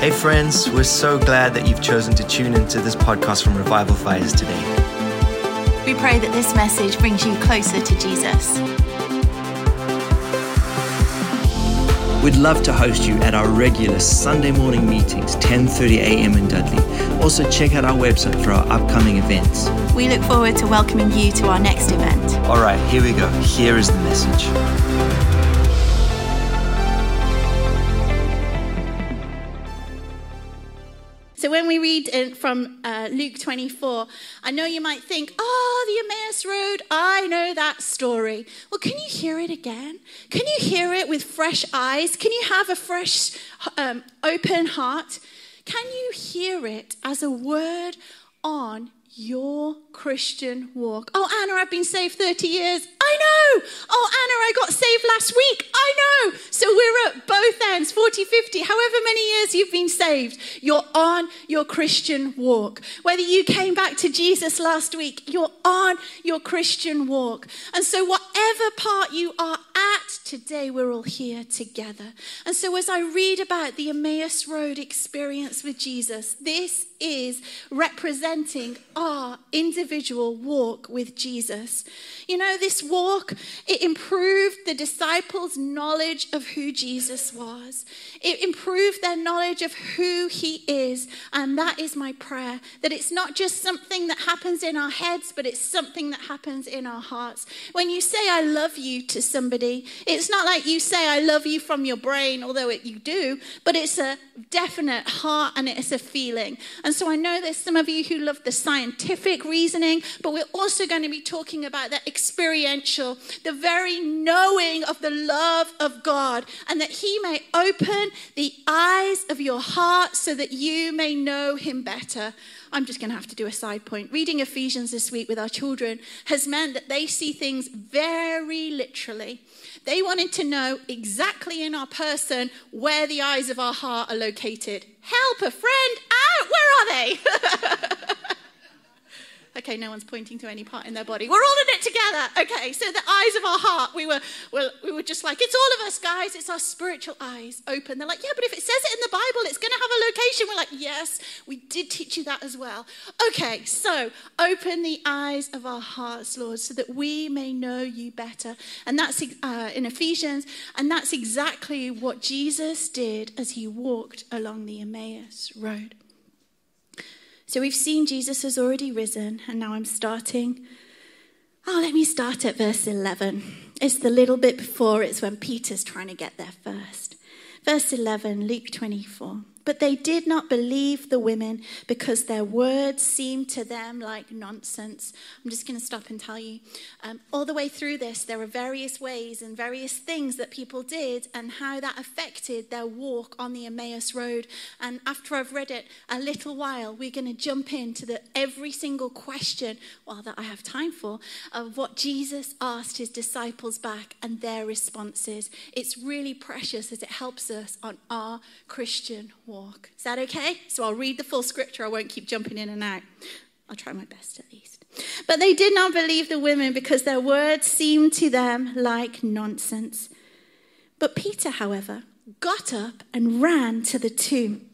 Hey friends, we're so glad that you've chosen to tune into this podcast from Revival Fires today. We pray that this message brings you closer to Jesus. We'd love to host you at our regular Sunday morning meetings, 10:30 a.m. in Dudley. Also check out our website for our upcoming events. We look forward to welcoming you to our next event. All right, here we go. Here is the message. So when we read from Luke 24, I know you might think, oh, the Emmaus Road, I know that story. Well, can you hear it again? Can you hear it with fresh eyes? Can you have a fresh, open heart? Can you hear it as a word on your Christian walk? Oh, Anna, I've been saved 30 years. I know. Oh, Anna, I got saved last week. I know. So we're at both ends, 40, 50, however many years you've been saved. You're on your Christian walk. Whether you came back to Jesus last week, you're on your Christian walk. And so whatever part you are at today, we're all here together. And so as I read about the Emmaus Road experience with Jesus, this is representing our individual walk with Jesus. You know, this walk, it improved the disciples' knowledge of who Jesus was. It improved their knowledge of who he is. And that is my prayer, that it's not just something that happens in our heads, but it's something that happens in our hearts. When you say, I love you to somebody, it's not like you say, I love you from your brain, although you do, but it's a definite heart and it's a feeling. And so I know there's some of you who love the scientific reasoning, but we're also going to be talking about that experiential, the very knowing of the love of God, and that he may open the eyes of your heart so that you may know him better. I'm just going to have to do a side point. Reading Ephesians this week with our children has meant that they see things very literally. They wanted to know exactly in our person where the eyes of our heart are located. Help a friend out. Where are they? Okay, no one's pointing to any part in their body. We're all in it together. Okay, so the eyes of our heart, we were just like, it's all of us, guys. It's our spiritual eyes open. They're like, yeah, but if it says it in the Bible, it's going to have a location. We're like, yes, we did teach you that as well. Okay, so open the eyes of our hearts, Lord, so that we may know you better. And that's in Ephesians, and that's exactly what Jesus did as he walked along the Emmaus Road. So we've seen Jesus has already risen, and now I'm starting. Let me start at verse 11. It's the little bit before, it's when Peter's trying to get there first. Verse 11, Luke 24. But they did not believe the women because their words seemed to them like nonsense. I'm just going to stop and tell you. All the way through this, there are various ways and various things that people did and how that affected their walk on the Emmaus Road. And after I've read it a little while, we're going to jump into every single question, that I have time for, of what Jesus asked his disciples back and their responses. It's really precious as it helps us on our Christian walk. Is that okay? So I'll read the full scripture. I won't keep jumping in and out. I'll try my best at least. But they did not believe the women because their words seemed to them like nonsense. But Peter, however, got up and ran to the tomb.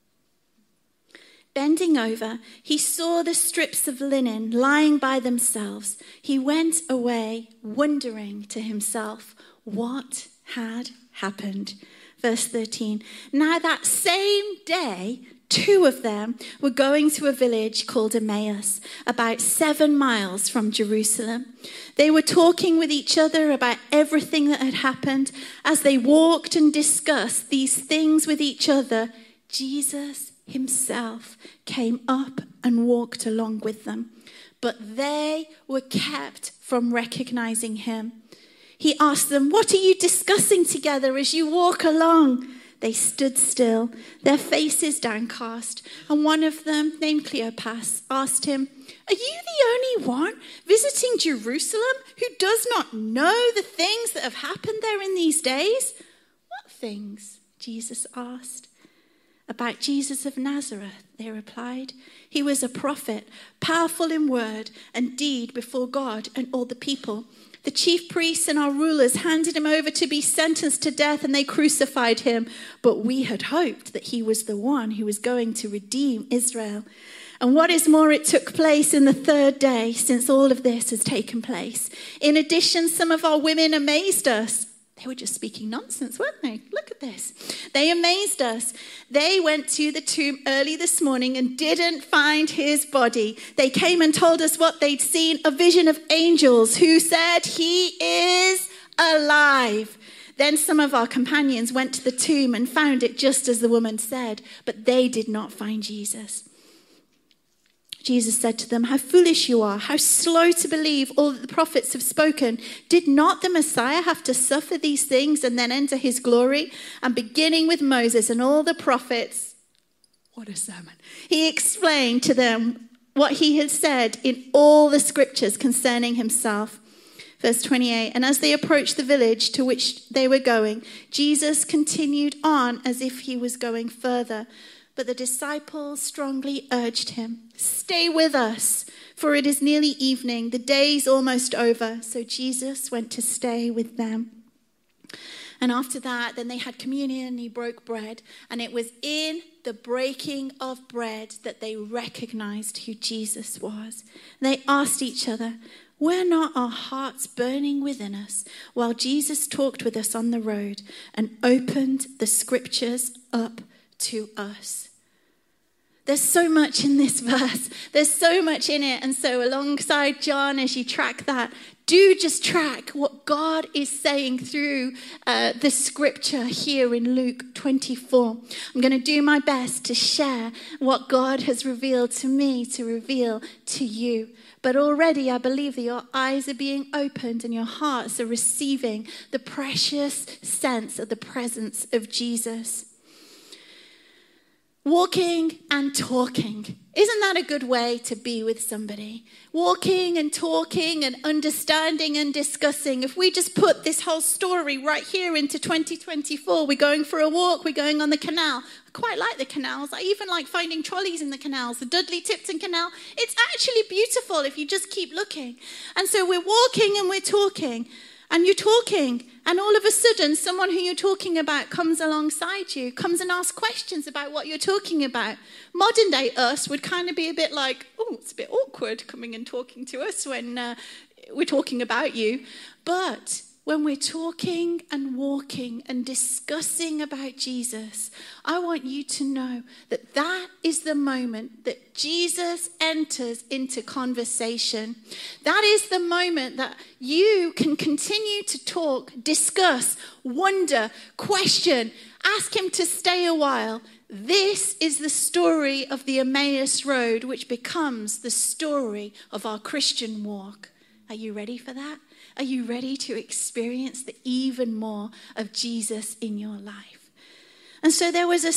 Bending over, he saw the strips of linen lying by themselves. He went away wondering to himself what had happened. Verse 13, now that same day, two of them were going to a village called Emmaus, about 7 miles from Jerusalem. They were talking with each other about everything that had happened. As they walked and discussed these things with each other, Jesus himself came up and walked along with them. But they were kept from recognizing him. He asked them, what are you discussing together as you walk along? They stood still, their faces downcast, and one of them, named Cleopas, asked him, are you the only one visiting Jerusalem who does not know the things that have happened there in these days? What things? Jesus asked. About Jesus of Nazareth, they replied. He was a prophet, powerful in word and deed before God and all the people. The chief priests and our rulers handed him over to be sentenced to death, and they crucified him. But we had hoped that he was the one who was going to redeem Israel. And what is more, it took place in the third day since all of this has taken place. In addition, some of our women amazed us. They were just speaking nonsense, weren't they? Look at this. They amazed us. They went to the tomb early this morning and didn't find his body. They came and told us what they'd seen, a vision of angels who said he is alive. Then some of our companions went to the tomb and found it just as the woman said, but they did not find Jesus. Jesus said to them, how foolish you are, how slow to believe all that the prophets have spoken. Did not the Messiah have to suffer these things and then enter his glory? And beginning with Moses and all the prophets, what a sermon. He explained to them what he had said in all the scriptures concerning himself. Verse 28, and as they approached the village to which they were going, Jesus continued on as if he was going further. But the disciples strongly urged him, stay with us, for it is nearly evening. The day's almost over. So Jesus went to stay with them. And after that, then they had communion. He broke bread. And it was in the breaking of bread that they recognized who Jesus was. They asked each other, were not our hearts burning within us while Jesus talked with us on the road and opened the scriptures up to us? There's so much in this verse. There's so much in it. And so alongside John, as you track that, do just track what God is saying through the scripture here in Luke 24. I'm going to do my best to share what God has revealed to me to reveal to you. But already I believe that your eyes are being opened and your hearts are receiving the precious sense of the presence of Jesus. Walking and talking. Isn't that a good way to be with somebody? Walking and talking and understanding and discussing. If we just put this whole story right here into 2024, we're going for a walk, we're going on the canal. I quite like the canals. I even like finding trolleys in the canals. The Dudley Tipton Canal. It's actually beautiful if you just keep looking. And so we're walking and we're talking. And you're talking, and all of a sudden, someone who you're talking about comes alongside you, comes and asks questions about what you're talking about. Modern day us would kind of be a bit like, oh, it's a bit awkward coming and talking to us when we're talking about you. But when we're talking and walking and discussing about Jesus, I want you to know that that is the moment that Jesus enters into conversation. That is the moment that you can continue to talk, discuss, wonder, question, ask him to stay a while. This is the story of the Emmaus Road, which becomes the story of our Christian walk. Are you ready for that? Are you ready to experience the even more of Jesus in your life? And so there was a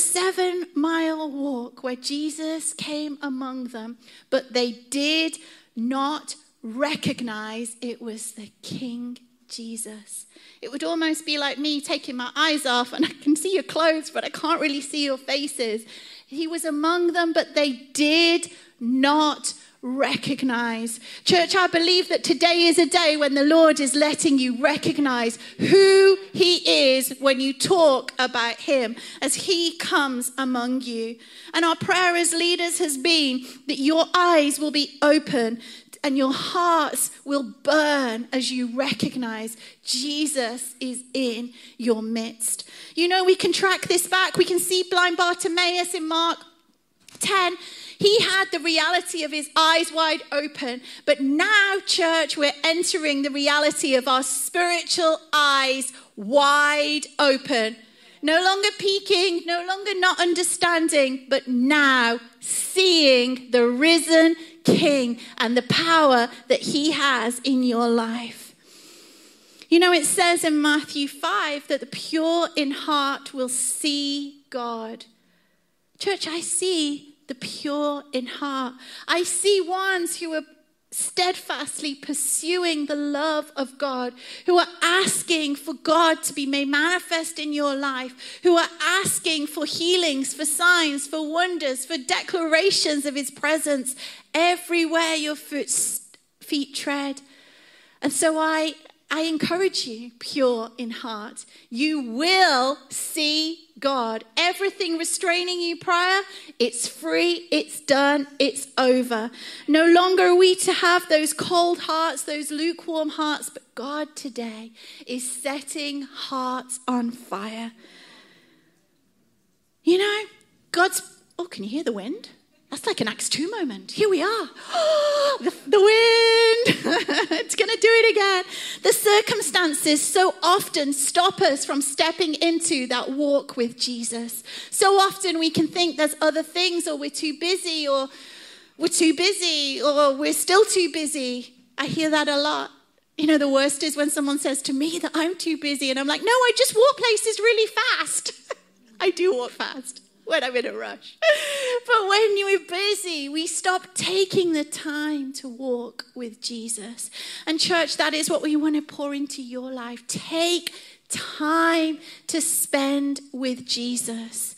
7-mile walk where Jesus came among them, but they did not recognize it was the King Jesus. It would almost be like me taking my eyes off and I can see your clothes, but I can't really see your faces. He was among them, but they did not recognize. Church, I believe that today is a day when the Lord is letting you recognize who he is when you talk about him as he comes among you. And our prayer as leaders has been that your eyes will be open and your hearts will burn as you recognize Jesus is in your midst. You know, we can track this back. We can see blind Bartimaeus in Mark 10. He had the reality of his eyes wide open. But now, church, we're entering the reality of our spiritual eyes wide open. No longer peeking, no longer not understanding, but now seeing the risen King and the power that he has in your life. You know, it says in Matthew 5 that the pure in heart will see God. Church, I see the pure in heart. I see ones who are steadfastly pursuing the love of God, who are asking for God to be made manifest in your life, who are asking for healings, for signs, for wonders, for declarations of his presence everywhere your feet tread. And so I encourage you, pure in heart, you will see God. Everything restraining you prior, it's free, it's done, it's over. No longer are we to have those cold hearts, those lukewarm hearts, but God today is setting hearts on fire. You know, can you hear the wind? That's like an Acts 2 moment. Here we are. The wind. It's going to do it again. The circumstances so often stop us from stepping into that walk with Jesus. So often we can think there's other things, or we're too busy, or we're still too busy. I hear that a lot. You know, the worst is when someone says to me that I'm too busy, and I'm like, no, I just walk places really fast. I do walk fast when I'm in a rush. But when we're busy, we stop taking the time to walk with Jesus. And church, that is what we want to pour into your life. Take time to spend with Jesus.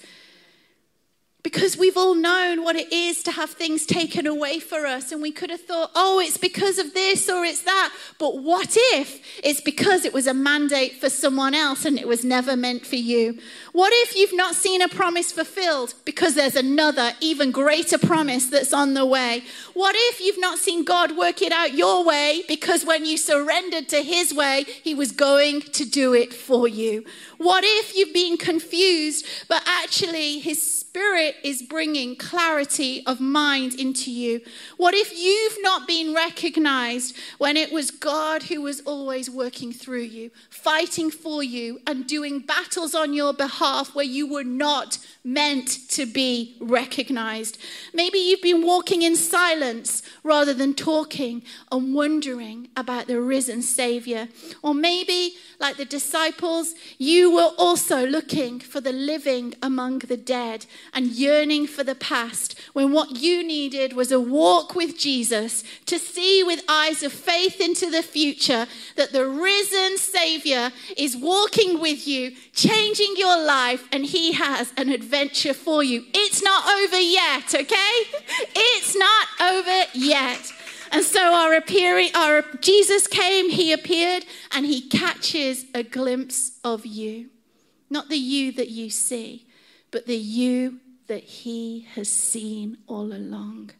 Because we've all known what it is to have things taken away for us. And we could have thought, oh, it's because of this or it's that. But what if it's because it was a mandate for someone else and it was never meant for you? What if you've not seen a promise fulfilled because there's another, even greater promise that's on the way? What if you've not seen God work it out your way because when you surrendered to his way, he was going to do it for you? What if you've been confused, but actually his Spirit is bringing clarity of mind into you? What if you've not been recognized when it was God who was always working through you, fighting for you and doing battles on your behalf where you were not meant to be recognized? Maybe you've been walking in silence rather than talking and wondering about the risen Savior. Or maybe, like the disciples, you were also looking for the living among the dead and yearning for the past, when what you needed was a walk with Jesus to see with eyes of faith into the future that the risen Savior is walking with you, changing your life, and he has an adventure for you. It's not over yet, okay? It's not over yet. And so Jesus came, he appeared, and he catches a glimpse of you. Not the you that you see, but the you that he has seen all along.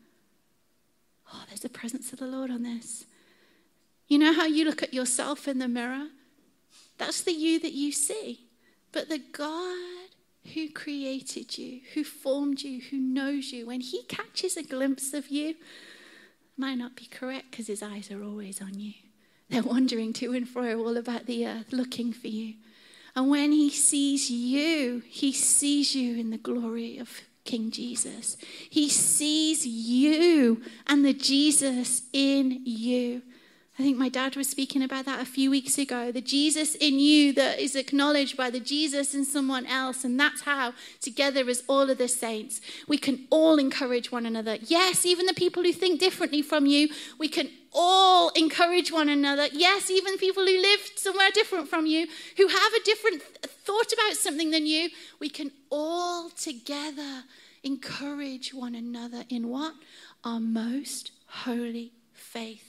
Oh, there's the presence of the Lord on this. You know how you look at yourself in the mirror? That's the you that you see. But the God who created you, who formed you, who knows you, when he catches a glimpse of you, might not be correct because his eyes are always on you. They're wandering to and fro all about the earth, looking for you. And when he sees you in the glory of King Jesus. He sees you and the Jesus in you. I think my dad was speaking about that a few weeks ago. The Jesus in you that is acknowledged by the Jesus in someone else. And that's how, together as all of the saints, we can all encourage one another. Yes, even the people who think differently from you, we can all encourage one another. Yes, even people who live somewhere different from you, who have a different thought about something than you, we can all together encourage one another in what? Our most holy faith.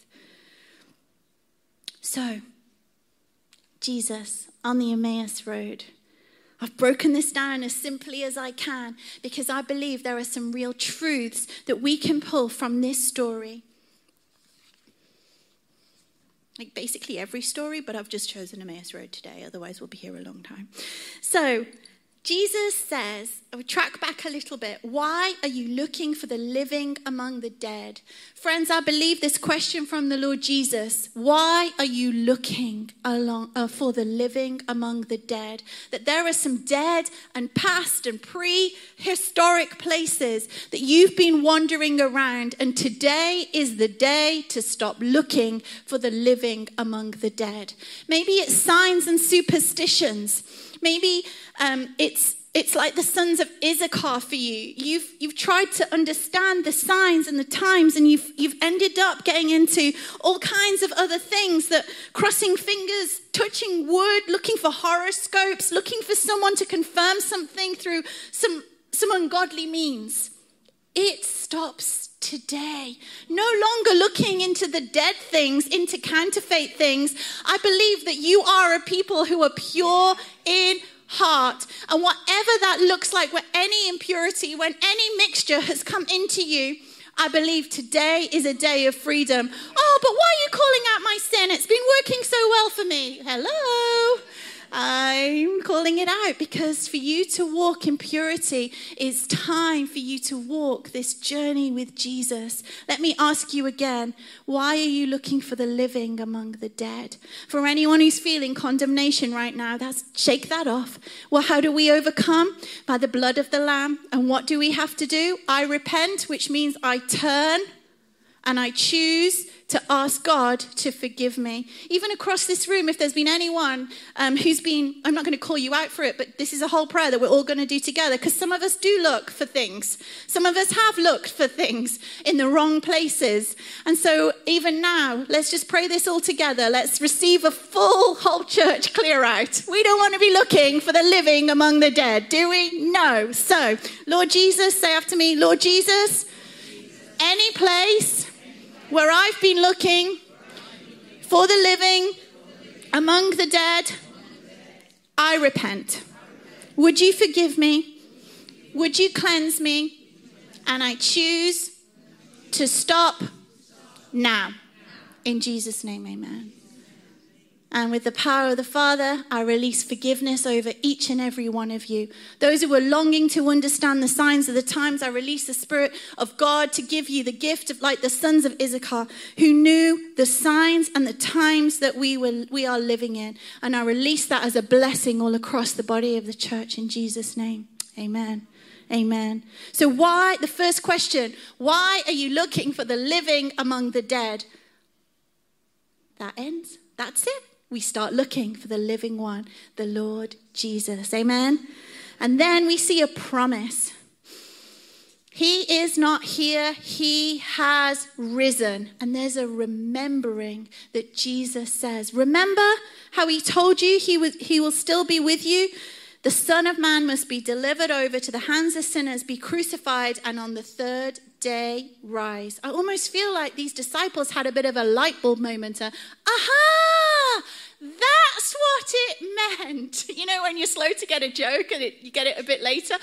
So, Jesus on the Emmaus Road. I've broken this down as simply as I can because I believe there are some real truths that we can pull from this story. Like basically every story, but I've just chosen Emmaus Road today. Otherwise, we'll be here a long time. So, Jesus says, I would track back a little bit. Why are you looking for the living among the dead? Friends, I believe this question from the Lord Jesus, why are you looking for the living among the dead? That there are some dead and past and prehistoric places that you've been wandering around, and today is the day to stop looking for the living among the dead. Maybe it's signs and superstitions. Maybe it's It's like the sons of Issachar for you. You've tried to understand the signs and the times, and you've ended up getting into all kinds of other things, that crossing fingers, touching wood, looking for horoscopes, looking for someone to confirm something through some ungodly means. It stops today. No longer looking into the dead things, into counterfeit things. I believe that you are a people who are pure in heart, and whatever that looks like, when any impurity, when any mixture has come into you, I believe today is a day of freedom. Oh, but why are you calling out my sin? It's been working so well for me. Hello. I'm calling it out because for you to walk in purity, it's time for you to walk this journey with Jesus. Let me ask you again, why are you looking for the living among the dead? For anyone who's feeling condemnation right now, shake that off. Well, how do we overcome? By the blood of the Lamb. And what do we have to do? I repent, which means I turn and I choose to ask God to forgive me. Even across this room, if there's been anyone who's been, I'm not going to call you out for it, but this is a whole prayer that we're all going to do together, because some of us do look for things. Some of us have looked for things in the wrong places. And so even now, let's just pray this all together. Let's receive a full whole church clear out. We don't want to be looking for the living among the dead, do we? No. So, Lord Jesus, say after me, Lord Jesus, any place where I've been looking for the living among the dead, I repent. Would you forgive me? Would you cleanse me? And I choose to stop now. In Jesus' name, amen. And with the power of the Father, I release forgiveness over each and every one of you. Those who are longing to understand the signs of the times, I release the Spirit of God to give you the gift of, like the sons of Issachar, who knew the signs and the times that we are living in. And I release that as a blessing all across the body of the church in Jesus' name. Amen. Amen. So the first question, why are you looking for the living among the dead? That ends. That's it. We start looking for the living one, the Lord Jesus. Amen. And then we see a promise. He is not here. He has risen. And there's a remembering that Jesus says. Remember how he told you he will still be with you? The Son of Man must be delivered over to the hands of sinners, be crucified, and on the third day rise. I almost feel like these disciples had a bit of a light bulb moment. Aha! That's what it meant. You know, when you're slow to get a joke and you get it a bit later.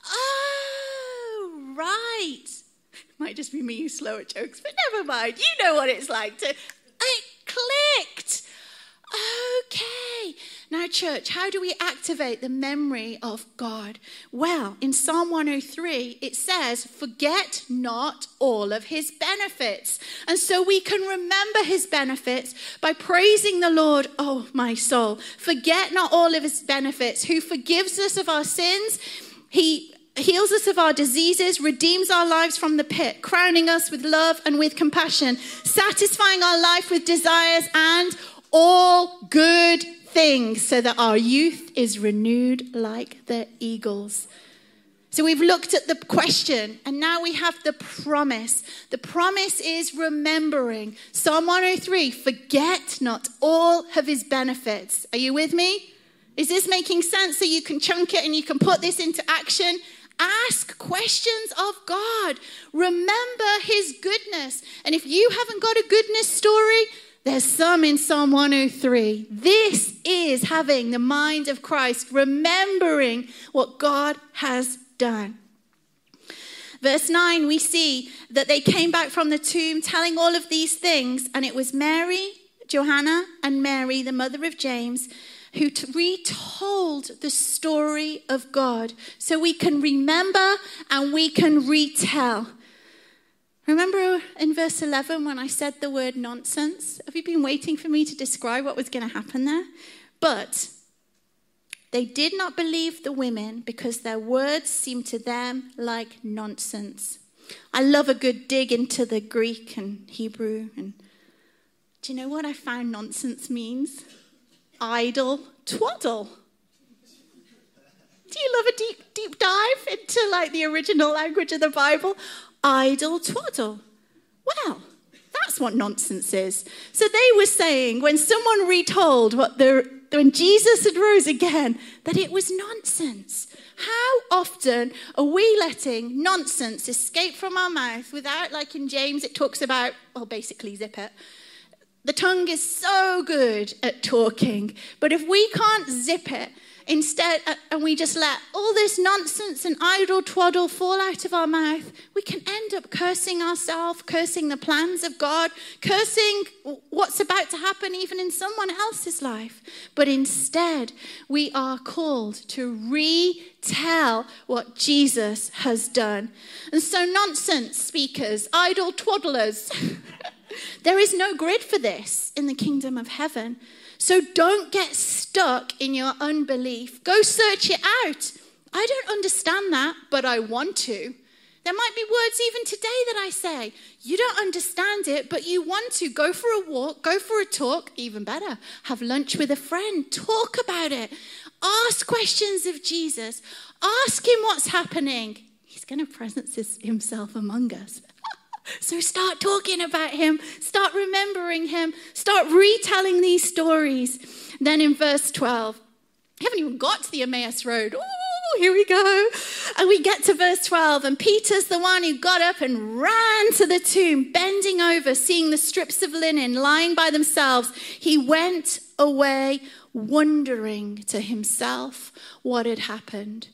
Oh, right. It might just be me who's slow at jokes, but never mind. You know what it's like to... It clicked. Okay. Now, church, how do we activate the memory of God? Well, in Psalm 103, it says, forget not all of his benefits. And so we can remember his benefits by praising the Lord, oh, my soul. Forget not all of his benefits, who forgives us of our sins. He heals us of our diseases, redeems our lives from the pit, crowning us with love and with compassion, satisfying our life with desires and all good things, so that our youth is renewed like the eagles. So we've looked at the question, and now we have the promise. The promise is remembering. Psalm 103, forget not all of his benefits. Are you with me? Is this making sense so you can chunk it and you can put this into action? Ask questions of God. Remember his goodness. And if you haven't got a goodness story, there's some in Psalm 103. This is having the mind of Christ, remembering what God has done. Verse 9, we see that they came back from the tomb telling all of these things, and it was Mary, Johanna, and Mary, the mother of James, who retold the story of God, so we can remember and we can retell. Remember in verse 11 when I said the word nonsense? Have you been waiting for me to describe what was going to happen there? But they did not believe the women because their words seemed to them like nonsense. I love a good dig into the Greek and Hebrew. And do you know what I found nonsense means? Idle twaddle. Do you love a deep... to like the original language of the Bible, idle twaddle. Well, that's what nonsense is. So they were saying when someone retold when Jesus had rose again, that it was nonsense. How often are we letting nonsense escape from our mouth without, like in James, it talks about, well, basically zip it. The tongue is so good at talking, but if we can't zip it, instead, and we just let all this nonsense and idle twaddle fall out of our mouth, we can end up cursing ourselves, cursing the plans of God, cursing what's about to happen even in someone else's life. But instead, we are called to retell what Jesus has done. And so nonsense speakers, idle twaddlers, there is no grid for this in the kingdom of heaven. So don't get stuck in your unbelief. Go search it out. I don't understand that, but I want to. There might be words even today that I say. You don't understand it, but you want to. Go for a walk, go for a talk, even better. Have lunch with a friend. Talk about it. Ask questions of Jesus. Ask him what's happening. He's going to presence himself among us. So start talking about him, start remembering him, start retelling these stories. Then in verse 12, I haven't even got to the Emmaus Road. Oh, here we go. And we get to verse 12, and Peter's the one who got up and ran to the tomb, bending over, seeing the strips of linen lying by themselves. He went away wondering to himself what had happened.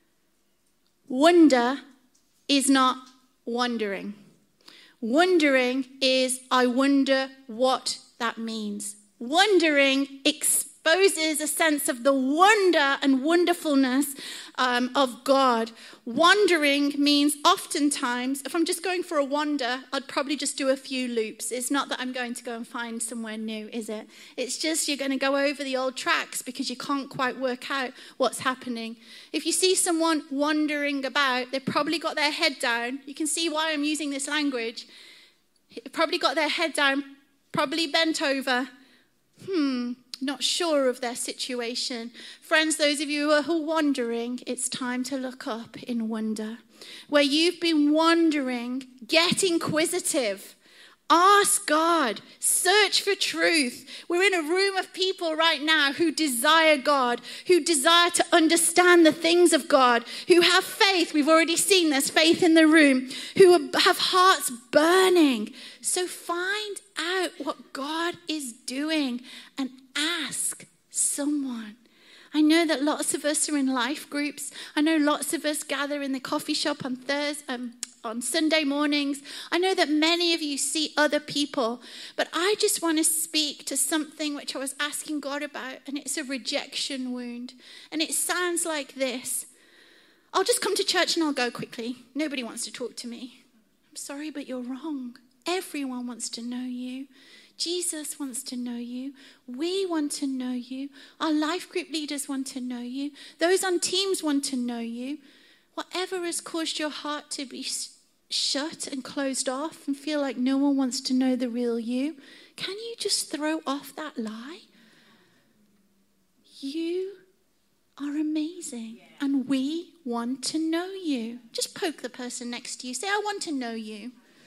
Wonder is not wondering. Wondering is, I wonder what that means. Wondering exposes a sense of the wonder and wonderfulness of God. Wandering means oftentimes, if I'm just going for a wander, I'd probably just do a few loops. It's not that I'm going to go and find somewhere new, is it? It's just you're going to go over the old tracks because you can't quite work out what's happening. If you see someone wandering about, they've probably got their head down. You can see why I'm using this language. They've probably got their head down, probably bent over. Not sure of their situation. Friends, those of you who are wandering, it's time to look up in wonder. Where you've been wandering, get inquisitive. Ask God. Search for truth. We're in a room of people right now who desire God, who desire to understand the things of God, who have faith. We've already seen there's faith in the room, who have hearts burning. So find out what God is doing and ask someone. I know that lots of us are in life groups. I know lots of us gather in the coffee shop on Sunday mornings. I know that many of you see other people, but I just want to speak to something which I was asking God about, and it's a rejection wound. And it sounds like this. I'll just come to church and I'll go quickly. Nobody wants to talk to me. I'm sorry, but you're wrong. Everyone wants to know you. Jesus wants to know you. We want to know you. Our life group leaders want to know you. Those on teams want to know you. Whatever has caused your heart to be shut and closed off and feel like no one wants to know the real you, can you just throw off that lie? You are amazing, and we want to know you. Just poke the person next to you. Say, I want to know you.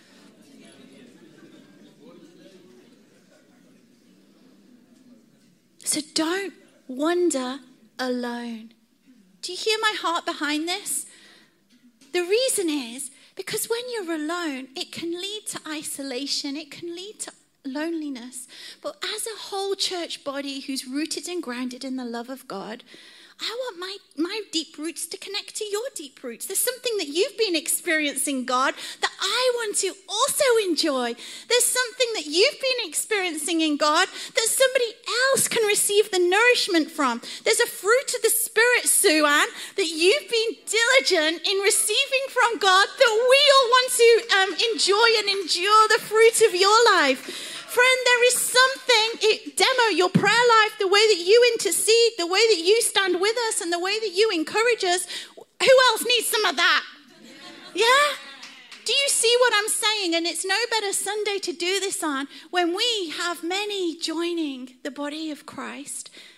So don't wander alone. Do you hear my heart behind this? The reason is because when you're alone, it can lead to isolation. It can lead to loneliness. But as a whole church body who's rooted and grounded in the love of God, I want my deep roots to connect to your deep roots. There's something that you've been experiencing, God, that I want to also enjoy. There's something that you've been experiencing in God that somebody else can receive the nourishment from. There's a fruit of the Spirit, Sue Ann, that you've been diligent in receiving from God that we all want to enjoy and endure the fruit of your life. Friend, there is something, demo your prayer life, the way that you intercede, the way that you stand with us, and the way that you encourage us. Who else needs some of that? Yeah? Do you see what I'm saying? And it's no better Sunday to do this on when we have many joining the body of Christ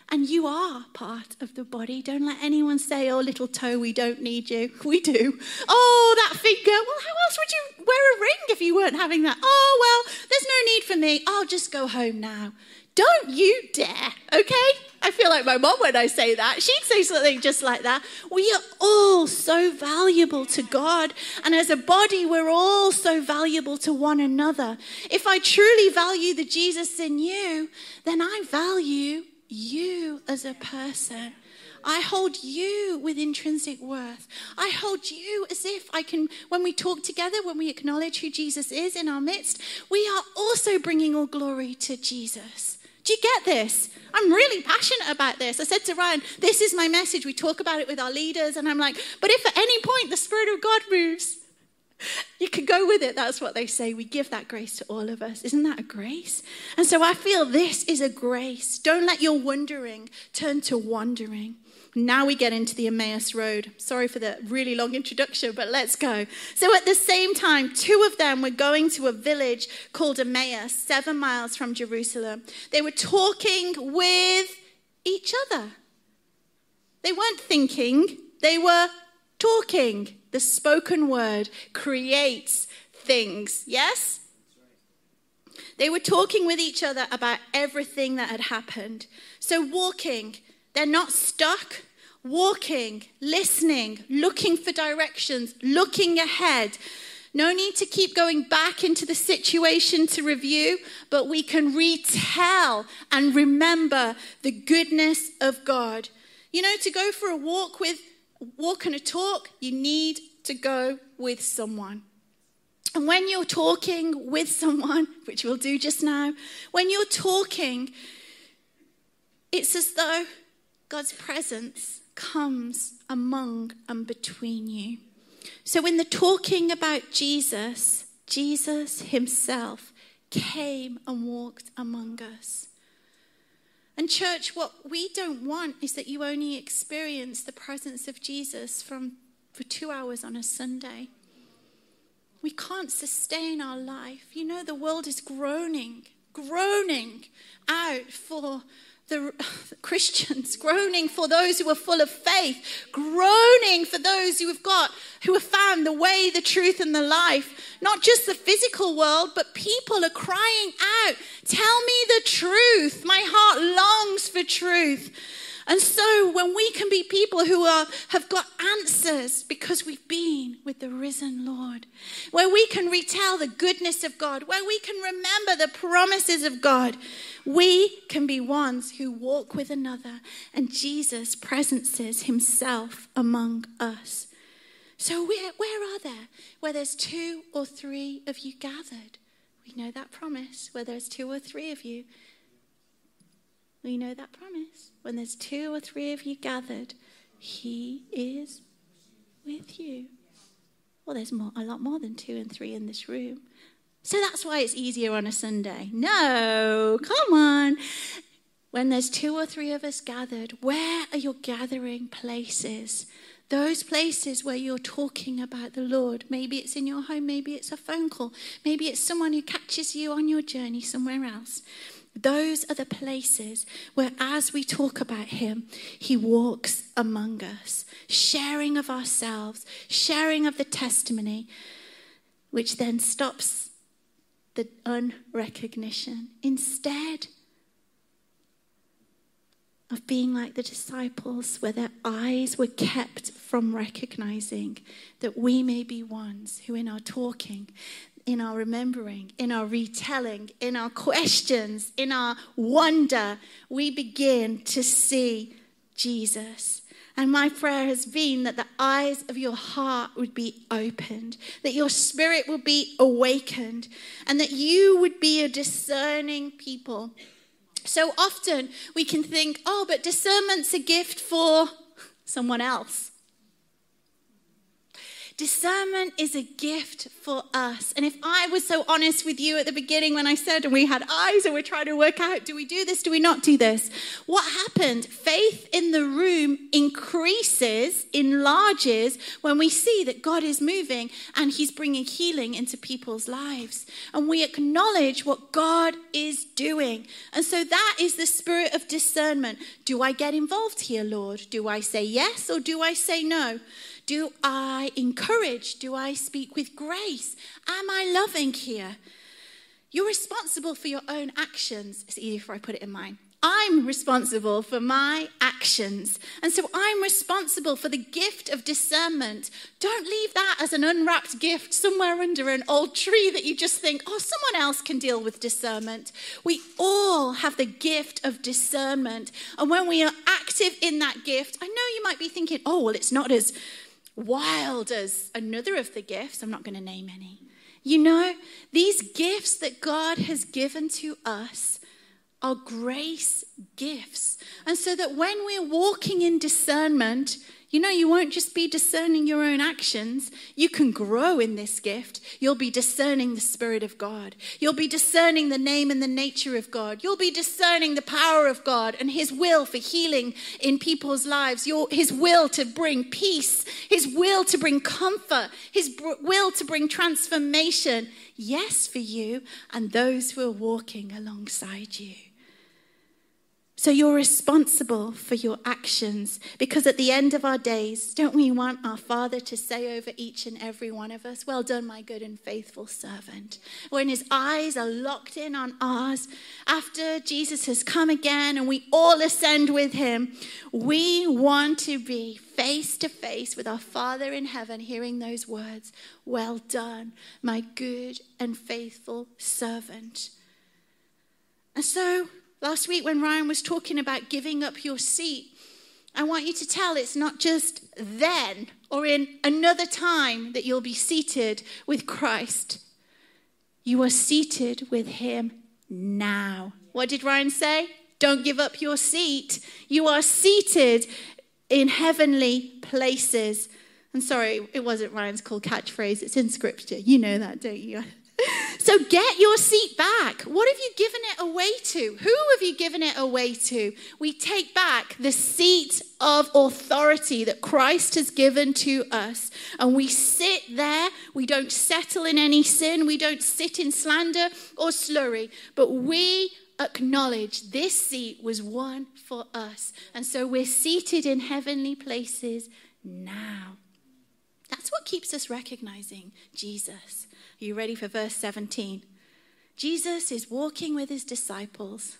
And you are part of the body. Don't let anyone say, oh, little toe, we don't need you. We do. Oh, that finger. Well, how else would you wear a ring if you weren't having that? Oh, well, there's no need for me. I'll just go home now. Don't you dare, okay? I feel like my mom when I say that. She'd say something just like that. We are all so valuable to God. And as a body, we're all so valuable to one another. If I truly value the Jesus in you, then I value you as a person. I hold you with intrinsic worth. I hold you as if I can, when we talk together, when we acknowledge who Jesus is in our midst, we are also bringing all glory to Jesus. Do you get this? I'm really passionate about this. I said to Ryan, this is my message. We talk about it with our leaders. And I'm like, but if at any point the Spirit of God moves, you can go with it. That's what they say. We give that grace to all of us. Isn't that a grace? And so I feel this is a grace. Don't let your wondering turn to wandering. Now we get into the Emmaus Road. Sorry for the really long introduction, but let's go. So at the same time, two of them were going to a village called Emmaus, 7 miles from Jerusalem. They were talking with each other. They weren't thinking, they were talking. The spoken word creates things, yes? They were talking with each other about everything that had happened. So walking, they're not stuck. Walking, listening, looking for directions, looking ahead. No need to keep going back into the situation to review, but we can retell and remember the goodness of God. You know, to go for a walk and a talk, you need to go with someone. And when you're talking with someone, which we'll do just now, when you're talking, it's as though God's presence comes among and between you. So in the talking about Jesus, Jesus himself came and walked among us. And church, what we don't want is that you only experience the presence of Jesus for 2 hours on a Sunday. We can't sustain our life. You know, the world is groaning out for the Christians, groaning for those who are full of faith, groaning for those who have found the way, the truth, and the life. Not just the physical world, but people are crying out, tell me the truth. My heart longs for truth. And so when we can be people who have got answers because we've been with the risen Lord, where we can retell the goodness of God, where we can remember the promises of God, we can be ones who walk with another, and Jesus presences himself among us. So where are there? Where there's 2 or 3 of you gathered. We know that promise. Where there's 2 or 3 of you. We know that promise. When there's 2 or 3 of you gathered, he is with you. Well, there's a lot more than 2 and 3 in this room. So that's why it's easier on a Sunday. No, come on. When there's 2 or 3 of us gathered, where are your gathering places? Those places where you're talking about the Lord. Maybe it's in your home, maybe it's a phone call, maybe it's someone who catches you on your journey somewhere else. Those are the places where as we talk about him, he walks among us, sharing of ourselves, sharing of the testimony, which then stops the unrecognition. Instead of being like the disciples, where their eyes were kept from recognizing, that we may be ones who in our talking, in our remembering, in our retelling, in our questions, in our wonder, we begin to see Jesus. And my prayer has been that the eyes of your heart would be opened, that your spirit would be awakened, and that you would be a discerning people. So often we can think, oh, but discernment's a gift for someone else. Discernment is a gift for us. And if I was so honest with you at the beginning when I said, and we had eyes and we're trying to work out, do we do this, do we not do this? What happened? Faith in the room increases, enlarges when we see that God is moving and he's bringing healing into people's lives. And we acknowledge what God is doing. And so that is the spirit of discernment. Do I get involved here, Lord? Do I say yes or do I say no? Do I encourage? Do I speak with grace? Am I loving here? You're responsible for your own actions. It's easier if I put it in mine. I'm responsible for my actions. And so I'm responsible for the gift of discernment. Don't leave that as an unwrapped gift somewhere under an old tree that you just think, oh, someone else can deal with discernment. We all have the gift of discernment. And when we are active in that gift, I know you might be thinking, oh, well, it's not as wild as another of the gifts. I'm not going to name any. You know, these gifts that God has given to us are grace gifts. And so that when we're walking in discernment, you know, you won't just be discerning your own actions. You can grow in this gift. You'll be discerning the Spirit of God. You'll be discerning the name and the nature of God. You'll be discerning the power of God and his will for healing in people's lives. His will to bring peace. His will to bring comfort. His will to bring transformation. Yes, for you and those who are walking alongside you. So you're responsible for your actions, because at the end of our days, don't we want our Father to say over each and every one of us, well done, my good and faithful servant. When his eyes are locked in on ours, after Jesus has come again and we all ascend with him, we want to be face to face with our Father in heaven, hearing those words, well done, my good and faithful servant. And so, last week when Ryan was talking about giving up your seat, I want you to tell it's not just then or in another time that you'll be seated with Christ. You are seated with him now. What did Ryan say? Don't give up your seat. You are seated in heavenly places. I'm sorry, it wasn't Ryan's cool catchphrase. It's in scripture. You know that, don't you? So get your seat back. What have you given it away to? Who have you given it away to? We take back the seat of authority that Christ has given to us. And we sit there. We don't settle in any sin. We don't sit in slander or slurry. But we acknowledge this seat was won for us. And so we're seated in heavenly places now. That's what keeps us recognizing Jesus. Are you ready for verse 17? Jesus is walking with his disciples.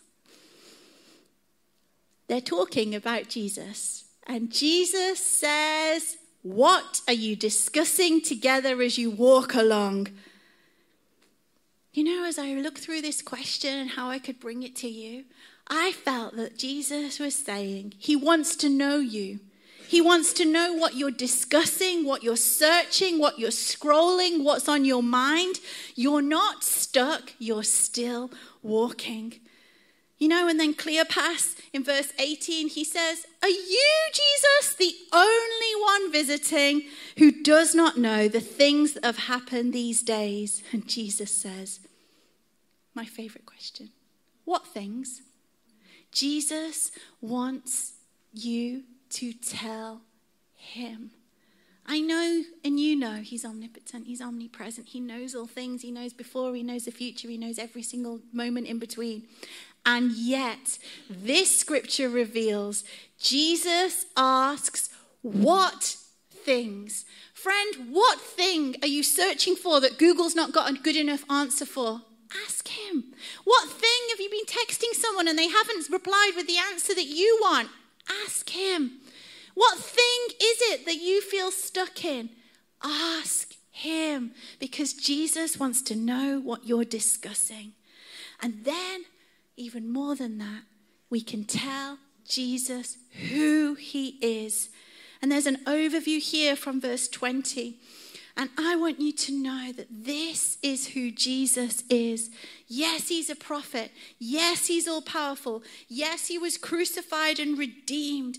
They're talking about Jesus. And Jesus says, what are you discussing together as you walk along? You know, as I look through this question and how I could bring it to you, I felt that Jesus was saying he wants to know you. He wants to know what you're discussing, what you're searching, what you're scrolling, what's on your mind. You're not stuck. You're still walking. You know, and then Cleopas in verse 18, he says, are you, Jesus, the only one visiting who does not know the things that have happened these days? And Jesus says, my favorite question, what things? Jesus wants you to tell him. I know and you know he's omnipotent, he's omnipresent, he knows all things, he knows before, he knows the future, he knows every single moment in between. And yet, this scripture reveals Jesus asks, what things? Friend, what thing are you searching for that Google's not got a good enough answer for? Ask him. What thing have you been texting someone and they haven't replied with the answer that you want? Ask him. What thing is it that you feel stuck in? Ask him, because Jesus wants to know what you're discussing. And then, even more than that, we can tell Jesus who he is. And there's an overview here from verse 20. And I want you to know that this is who Jesus is. Yes, he's a prophet. Yes, he's all powerful. Yes, he was crucified and redeemed.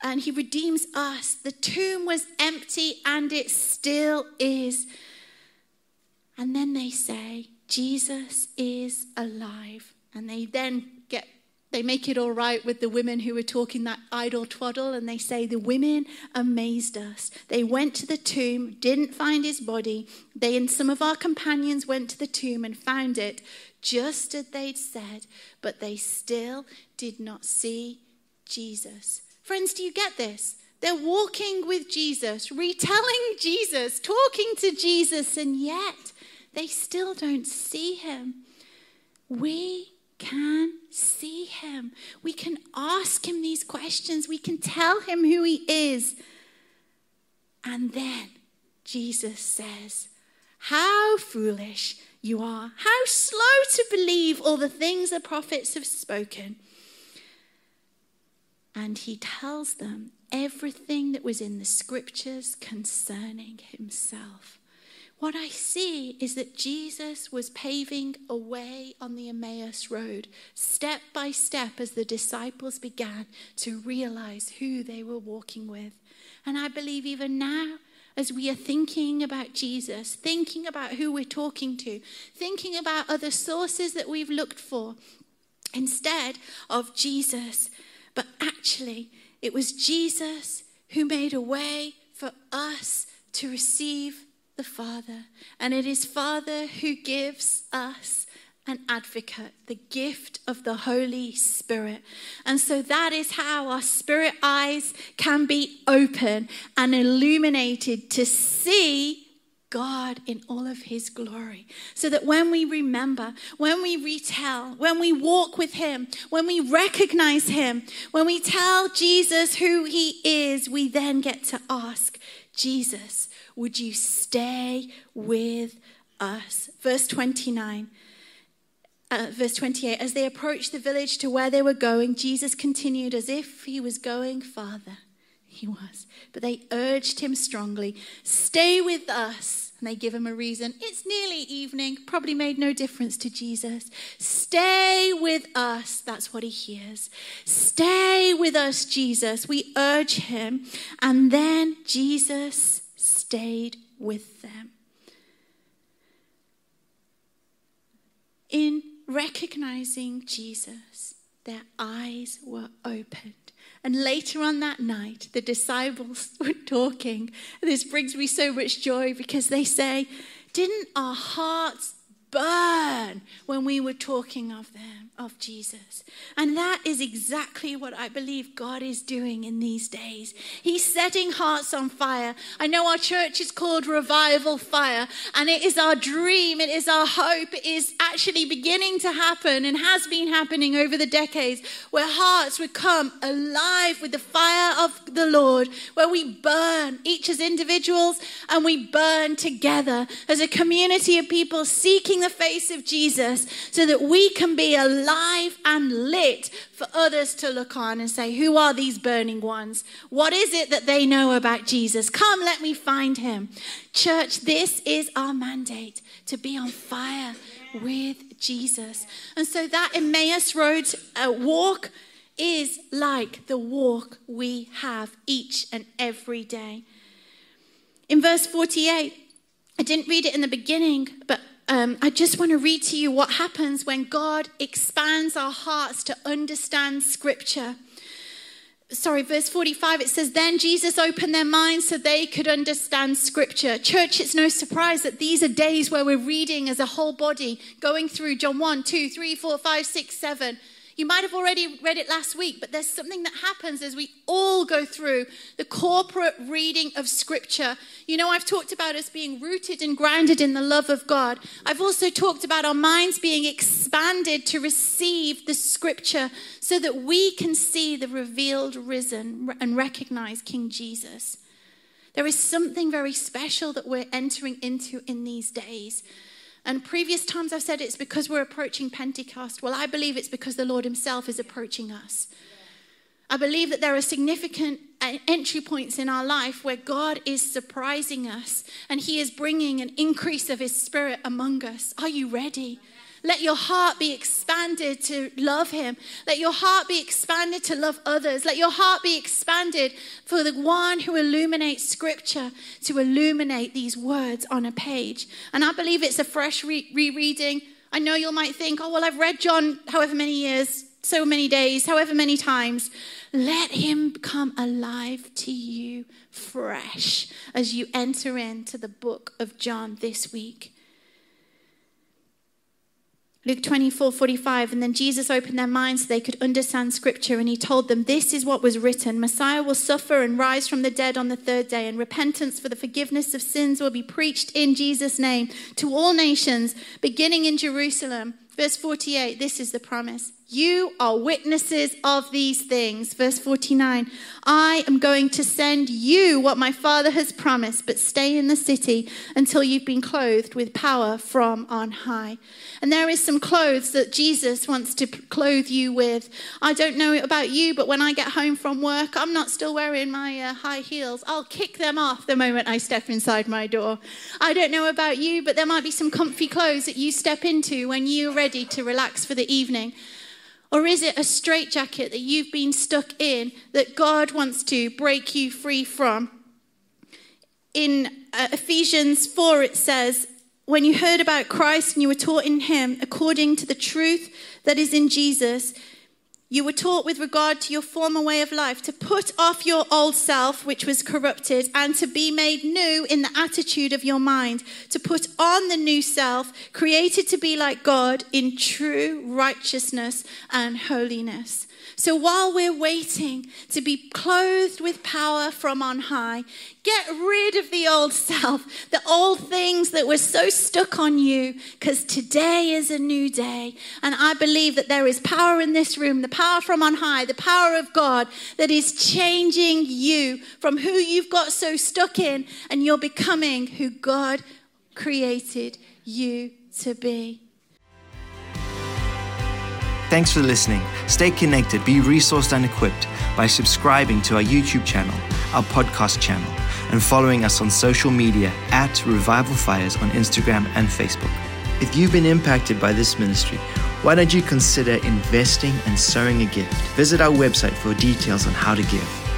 and he redeems us. The tomb was empty and it still is. And then they say, Jesus is alive. And they make it all right with the women who were talking that idle twaddle, and they say, the women amazed us. They went to the tomb, didn't find his body. They and some of our companions went to the tomb and found it just as they'd said, but they still did not see Jesus. Friends, do you get this? They're walking with Jesus, retelling Jesus, talking to Jesus, and yet they still don't see him. We can see him. We can ask him these questions. We can tell him who he is. And then Jesus says, how foolish you are. How slow to believe all the things the prophets have spoken. And he tells them everything that was in the scriptures concerning himself. What I see is that Jesus was paving a way on the Emmaus Road, step by step, as the disciples began to realize who they were walking with. And I believe even now, as we are thinking about Jesus, thinking about who we're talking to, thinking about other sources that we've looked for, instead of Jesus, but actually it was Jesus who made a way for us to receive the Father. And it is Father who gives us an advocate, the gift of the Holy Spirit. And so that is how our spirit eyes can be open and illuminated to see God in all of his glory. So that when we remember, when we retell, when we walk with him, when we recognize him, when we tell Jesus who he is, we then get to ask, Jesus, would you stay with us? Verse 28, as they approached the village to where they were going, Jesus continued as if he was going farther. He was. But they urged him strongly, stay with us. And they give him a reason. It's nearly evening. Probably made no difference to Jesus. Stay with us. That's what he hears. Stay with us, Jesus. We urge him. And then Jesus stayed with them. In recognizing Jesus, their eyes were opened. And later on that night, the disciples were talking. This brings me so much joy because they say, didn't our hearts burn when we were talking of them, of Jesus? And that is exactly what I believe God is doing in these days. He's setting hearts on fire. I know our church is called Revival Fire, and it is our dream, it is our hope, it is actually beginning to happen and has been happening over the decades, where hearts would come alive with the fire of the Lord, where we burn each as individuals and we burn together as a community of people seeking the face of Jesus, so that we can be alive and lit for others to look on and say, who are these burning ones? What is it that they know about Jesus? Come, let me find him. Church, this is our mandate, to be on fire with Jesus. And so that Emmaus Road walk is like the walk we have each and every day. In verse 48, I didn't read it in the beginning, but I just want to read to you what happens when God expands our hearts to understand Scripture. Verse 45, it says, then Jesus opened their minds so they could understand Scripture. Church, it's no surprise that these are days where we're reading as a whole body, going through John 1, 2, 3, 4, 5, 6, 7. You might have already read it last week, but there's something that happens as we all go through the corporate reading of Scripture. You know, I've talked about us being rooted and grounded in the love of God. I've also talked about our minds being expanded to receive the Scripture so that we can see the revealed, risen, and recognize King Jesus. There is something very special that we're entering into in these days. And previous times I've said it's because we're approaching Pentecost. Well, I believe it's because the Lord himself is approaching us. I believe that there are significant entry points in our life where God is surprising us and he is bringing an increase of his Spirit among us. Are you ready? Let your heart be expanded to love him. Let your heart be expanded to love others. Let your heart be expanded for the one who illuminates scripture to illuminate these words on a page. And I believe it's a fresh rereading. I know you might think, oh, well, I've read John however many years, so many days, however many times. Let him come alive to you fresh as you enter into the book of John this week. Luke 24:45, and then Jesus opened their minds so they could understand scripture, and he told them, this is what was written, Messiah will suffer and rise from the dead on the third day, and repentance for the forgiveness of sins will be preached in Jesus' name to all nations, beginning in Jerusalem. Verse 48, this is the promise. You are witnesses of these things. Verse 49, I am going to send you what my Father has promised, but stay in the city until you've been clothed with power from on high. And there is some clothes that Jesus wants to clothe you with. I don't know about you, but when I get home from work, I'm not still wearing my high heels. I'll kick them off the moment I step inside my door. I don't know about you, but there might be some comfy clothes that you step into when you're ready to relax for the evening. Or is it a straitjacket that you've been stuck in that God wants to break you free from? In Ephesians 4, it says, when you heard about Christ and you were taught in him according to the truth that is in Jesus, you were taught with regard to your former way of life to put off your old self, which was corrupted, and to be made new in the attitude of your mind, to put on the new self, created to be like God in true righteousness and holiness. So while we're waiting to be clothed with power from on high, get rid of the old self, the old things that were so stuck on you, because today is a new day. And I believe that there is power in this room, the power from on high, the power of God that is changing you from who you've got so stuck in, and you're becoming who God created you to be. Thanks for listening. Stay connected, be resourced and equipped by subscribing to our YouTube channel, our podcast channel, and following us on social media at Revival Fires on Instagram and Facebook. If you've been impacted by this ministry, why don't you consider investing and sowing a gift? Visit our website for details on how to give.